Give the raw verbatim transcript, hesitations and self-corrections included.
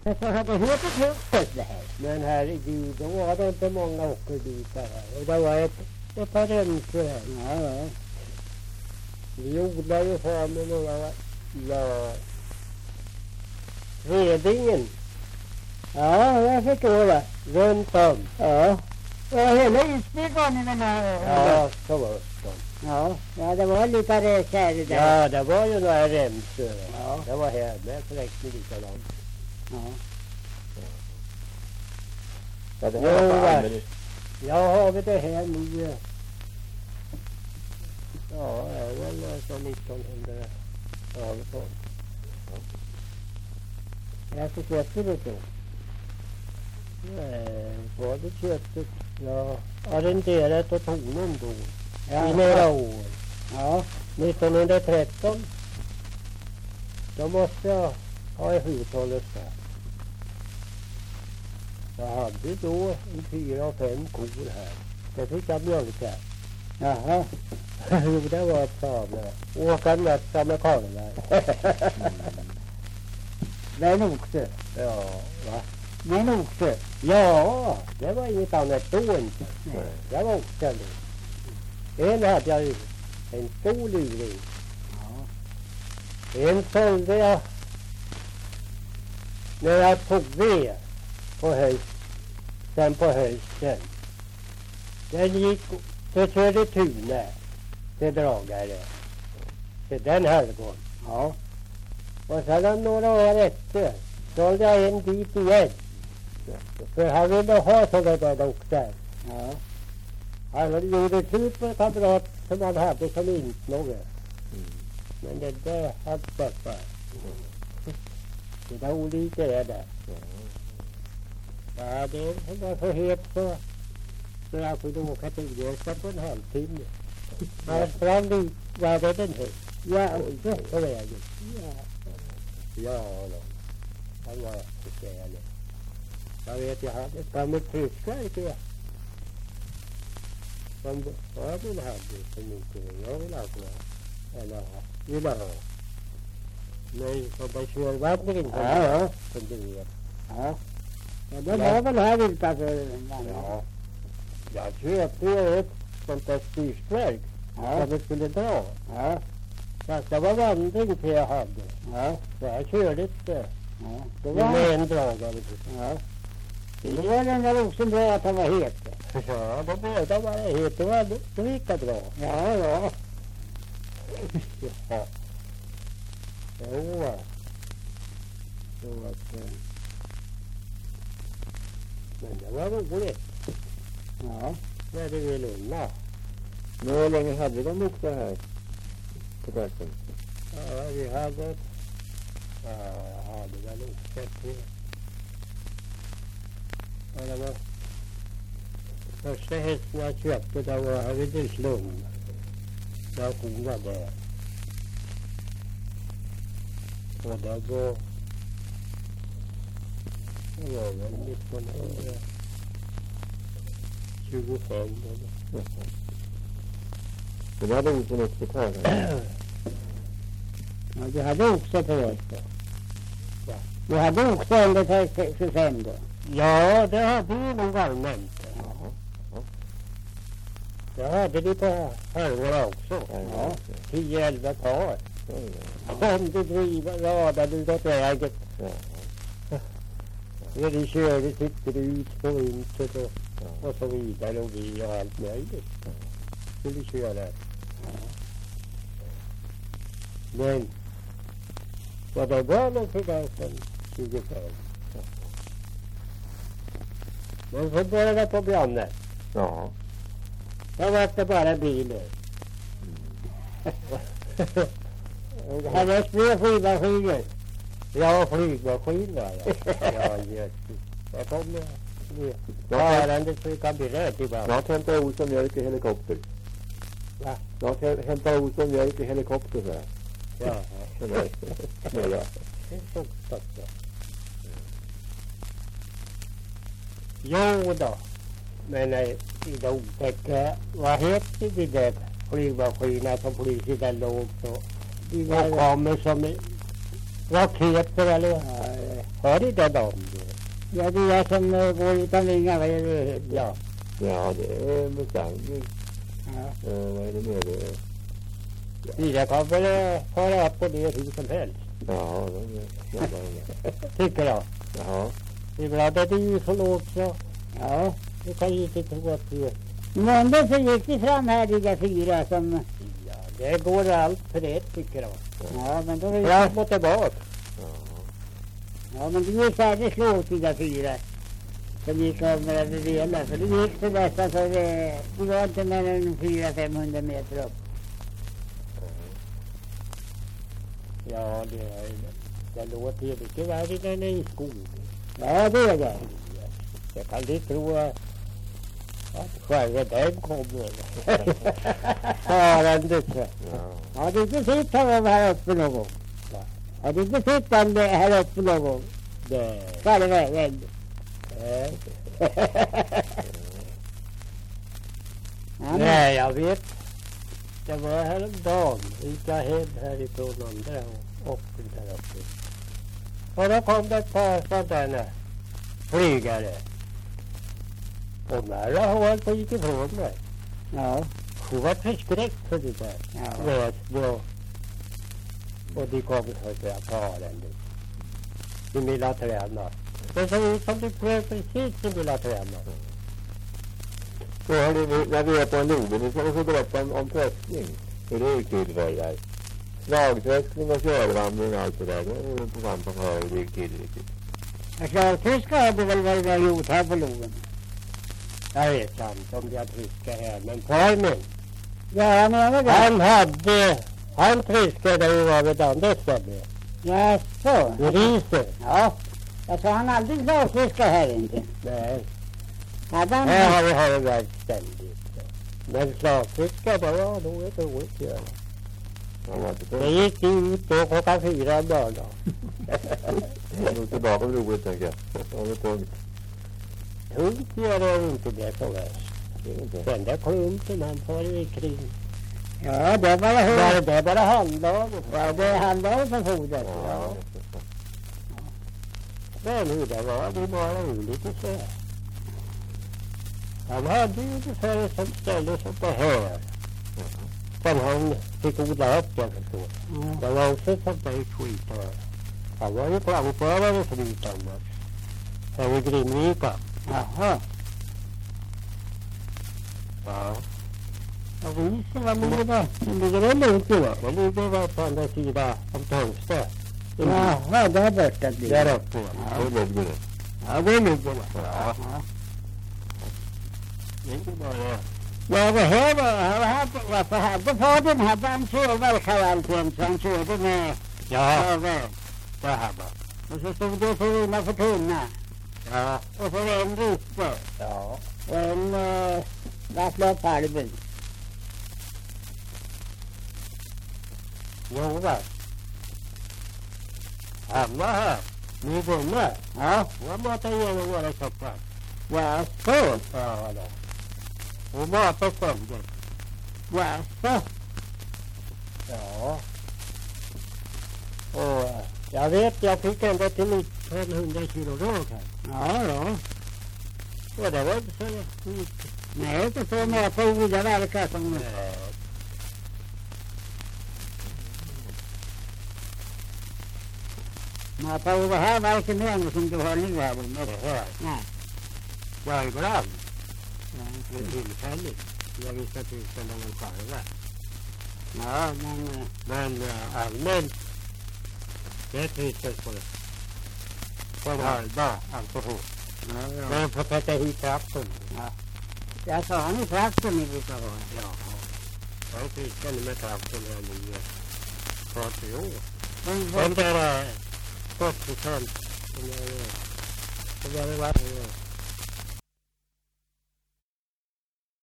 Men så hade det hetat huset det här. Men herregud, då var det inte många åkerbitar här. Och det var ett, ett par remsor här. Ja, ja. Vi odlar ju för med några, ja, Redingen. Ja, jag förstår det. Runt om. Ja. Ja, hela Ysby var ni med här. Ja, så var det. Ja, ja, det var lite räkär där. Ja, det var ju några remsor. Ja. Det var här med förräkning likadant. Ja. Ja, det Jo, här var va. alldeles. Ja, har vi det här nu? Ja, det är väl alltså nittonhundratalet. Jag så köpte det då. Nej, var det köptet? Ja, arrenderat åt honom då. Ja. I några år. Ja. nittonhundratretton. Då måste jag ha i hushållet där. Jag hade då en fyra och fem kor här. Det fick jag mjölka. Jaha. Jo, det var ett savne. Åka nötta med kalvar. Men också. Ja, va? Men också. Ja, det var inget annat då inte. Nej. Det var också det. En hade jag ju. En stor luring. Ja. En sålde jag när jag tog ved på höst, sen på hösten. Den gick till Södertuna till dragare. Till den helgon. Ja. Och sedan några år efter sålde jag en dit igen. För han ville ha sådana där också. Ja. Han gjorde slut på en kamrat som han hade som insnåge. Men det där hade stoppat. Det där olika är det. Ja, det var så het så, så jag kunde åka till Ulricehamn på en halvtimme. Han sprang dit, var det den här? Ja, och på vägen. Ja, ja då. Han var förtjänad. Jag vet, jag hade ett gammalt tryckverk. Ja. Som Öbel hade, som inte jag ville ha kvar. Eller ville ha. Nej, som på körvandringen. Ja, ja. Som du vet. Ja. Ja, det var väl här utanför. Ja. Jag köpte ju ett sånt där styrstverk. Ja. Som vi skulle dra. Ja. Fast det var vandring till jag hade. Ja. Så jag körde inte. Ja. Det Det var var, en dragare. ja. Det var den där också bra att han var het. Ja, då båda var det het. Det var det lika bra. Ja, ja. Ja. Jo, va. Så att, eh, men det var roligt. Ja. När det ville unna. Men hur länge hade de också här på verken? Ja, vi hade... Ja, jag hade väl oxett det. Ja, det var... Första hästen jag köpte, det var här vid Dyslund. Där hon var där. Och det var... Det var väl nittonhundratjugofem eller... Men det hade Olsson också kvar här. Ja, du hade också på oss då. Ja. Du hade också under tjugofem då. Ja, det hade vi nog allmänt. Jaha. Ja. Jag hade det på halvorna också. Ja. tio elva par. Ja, ja. Om du driver, radade du åt väget. Ja. När de körde sitt grus på vintern och, Ja. och så vidare och vi och allt möjligt. Skulle köra. Ja. Men vad det var nog för där som tjugofem. Men så började det på bli annat. Ja. Då var det bara bilar. Och han har små flygmaskiner. Ja, flygmaskiner. Ja, ja, jösses. Jag kommer med ärendet så vi kan bli rätt ibland. Snart hämtar Olsson mjölk i helikopter. Va? Snart hä- hämtar Olsson mjölk i helikopter så här. Ja, Eller, ja. det är så stort. Jo då. Men nej, i det otäcka, vad heter det där flygmaskinerna som polisen där låg så? De kommer som raketer eller Ja, Har du det dem? Ja, det är som uh, går utan vingar, vad är det? Ja. Ja, det är Mustang. Ja. Uh, vad är det mer? Det är... Fyra kan väl fara upp på det hur som helst. Ja, de är snabba. Tycker jag. Jaha. Ibland är det ju så lågt så. Ja. Du kan ju inte tro att det... Måndag så gick det fram här de fyra som... Ja, det går allt för det tycker jag. Ja, men då... Fram och tillbaka. Ja. Ja, men det gick färdigt lågt de fyra. Som gick om över vela. För det gick så nästan så det... Det var inte mer än fyra till femhundra meter upp. Ja, det, är, det låter ju mycket värre än i skogen. Ja, det är det. Jag kan inte tro att själva den kommer. Farandet. Ja. Har du inte sett honom här uppe någon gång? Har du inte sett honom här uppe någon gång? Det... Kalle vägen. Nej. Ja, Nej, jag vet. Det var häromdagen. Gick jag hem härifrån andra och åkte där uppe. Och då kom det ett par sådana flygare. Och när har hållit på gick ifrån mig. ja. Hon var förskräckt för det där. Ja. Med små. Och de kom så att jag tar den. De ville träna. Det såg ut som de pröv precis som de ville träna. Så hörni, när vi är på en logen, nu ska vi få berätta om, om tröskning. Hur det gick till för er. Slagtröskning och körvandring och allt det där. Det är ju på vant att höra hur det gick till riktigt. Slagtyska hade väl varit vad gjort här på logen. Jag vet inte om jag tryskar här, men Carmen, Ja, jag menar det. han hade, han tryskade ju av ett annat ställe. Ja, så. I Riese. Ja. Jag sa han aldrig slagtyska här inte. Nej, Hade han... här har vi har det varit ständigt. Men slagtryska, det var nog ett roligt göra. Han var inte Det på. gick ut då klockan fyra en dag då. Han var tillbaka med roligt, tänker jag. Han var tungt. Tungt gör det inte det så värst. Det är inte. Den där klumpen han får ju kring. Ja, det var hur... Där, det är bara handlaget. Ja, det handlade för fodret. Ja, Ja. det är så. Men hur det var, det var olika så här. Han hade ju ungefär ett sånt ställe som det här. Som han fick odla upp, jag förstår. Ja. Det var också ett sånt där skit här. Han var ju plankförare förut annars. Här i Grimvika. Jaha. Ja. Och Riese, vad ligger det? Det ligger väl ute då? Det ligger väl på andra sidan om Tungsta. Jaha, där borta blir det. Där uppe. Det är det. Ja, det ligger det. Ja. Ja. Det är bara... Ja, det här var... Hade, varför hade fadern hade han körverkar alltid, så han körde med Ja, över. det här var. Och så stod det för innanför tunna. Ja. Och så en rytte. Ja. Och en äh, vattla upp halven. Jo, va? Han var här. Ni gunnar. Ja, Hon matade igenom våra koppar. jaså, Ja, då. Hon matade sönder. jaså. Ja. Och jag vet, jag fick ända till nittonhundra kilo råg här. Ja, ja. Och det var inte så mycket. Nej, inte så med på goda verkar som... Nej. Men på det här verkar mer som du har nu här. Det här. Nej. Ja, ibland. Ja, Det är tillfälligt. Jag visste att det skulle någon själva. ja, men... äh, Men äh, allmänt. Det trivs på det. På en halva alkohol. Ja, ja. Men får sätta hit kraften. Jag sa han i trakten ni brukar vara. Ja. Jag trivs med kraften här nu. fyrtio år. Men, Den där fyrtio procent. Som jag gör. Som jag har varit.